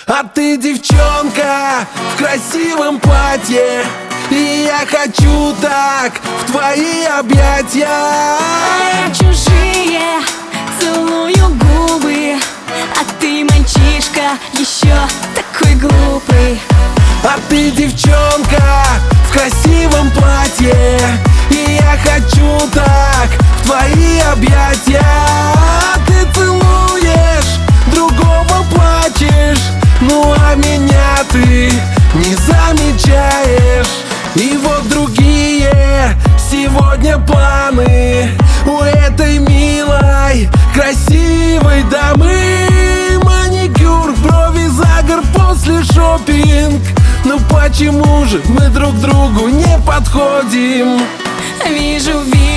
А ты девчонка в красивом платье, и я хочу так в твои объятия. А я чужие целую губы, а ты мальчишка еще такой глупый. А ты девчонка в красивом платье, и я хочу так в твои объятия. Ты целуешь, другого плачешь, ну а меня ты не замечаешь. И вот другие сегодня планы у этой милой, красивой дамы. Маникюр, брови, загар после шопинг. Ну почему же мы друг другу не подходим? Вижу,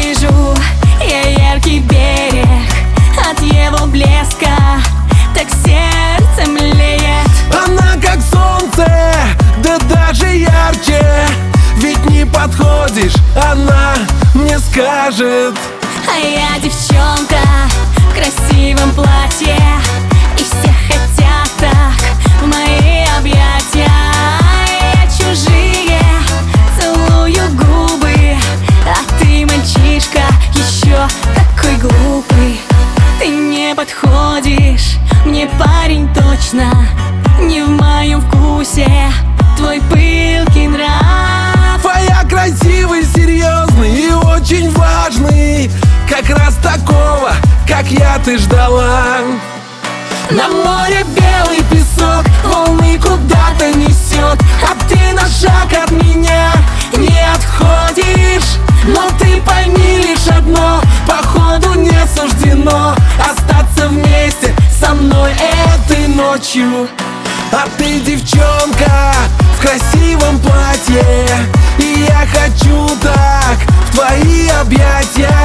я яркий берег, от его блеска так сердце млеет. Она как солнце, да даже ярче. Ведь не подходишь, она мне скажет. А я девчонка в красивом платье, и все хотят так в мои объятия. Я чужие целую губы, а ты мальчишка еще такой глупый. Ты не подходишь мне, парень, точно не в моем вкусе твой пылкий нрав. А я красивый, серьезный и очень важный, как раз такого, как я, ты ждала. На море белый песок, волны куда-то несет, а ты на шаг от меня не отходишь. Но ты пойми лишь одно, походу не суждено остаться вместе со мной этой ночью. А ты девчонка в красивом платье, и я хочу так в твои объятия.